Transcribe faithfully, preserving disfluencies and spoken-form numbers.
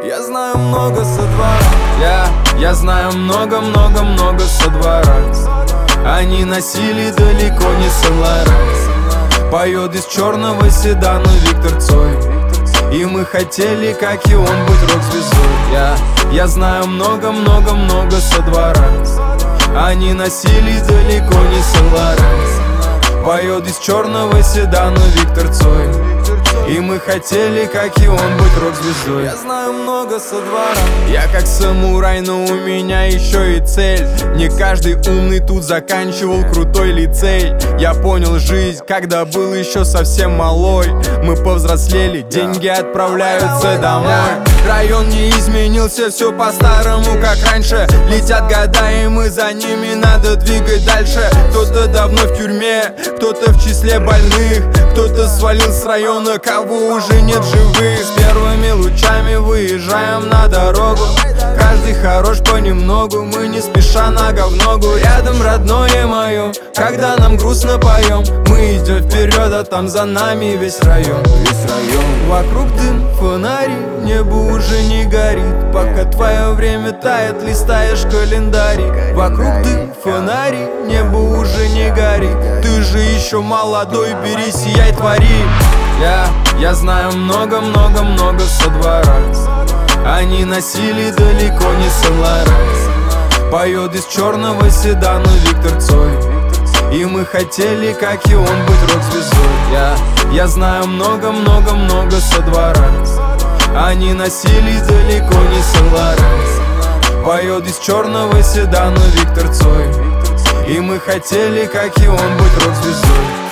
Я знаю много со двора. Я, я знаю много-много-много со двора. Они носили далеко не Сен-Лоран. Поет из черного седана Виктор Цой. И мы хотели, как и он, быть рок-звездой. Я, я знаю много-много-много со двора. Они носили далеко не Сен-Лоран. Поет из черного седана Виктор Цой. И мы хотели, как и он, быть рок-звездой. Я знаю много со двора. Я как самурай, но у меня еще и цель. Не каждый умный тут заканчивал крутой лицей. Я понял жизнь, когда был еще совсем малой. Мы повзрослели, деньги отправляются домой. Район не изменился, все по-старому, как раньше. Летят года, и мы за ними, надо двигать дальше. Кто-то давно в тюрьме, кто-то в числе больных, кто-то свалил с района, кого уже нет живых. С первыми лучами выезжаем на дорогу. Каждый хорош понемногу, мы не спеша нога в ногу. Рядом родное мое, когда нам грустно поем. Мы идем вперед, а там за нами весь район. Весь район. Вокруг дым, фонари, небо уже не горит. Пока твое время тает, листаешь календарик. Вокруг дым, фонари, небо уже не горит. Ты же еще молодой, бери, сияй, твори. Я, я знаю много-много-много со двора. Они носили далеко не Сен-Лоран. Поет из черного седана Виктор Цой. И мы хотели, как и он, быть рок-звездой. Я, я знаю много-много-много со двора. Они носили далеко не Сен-Лоран. Поет из черного седана Виктор Цой. И мы хотели, как и он, быть рок-звездой.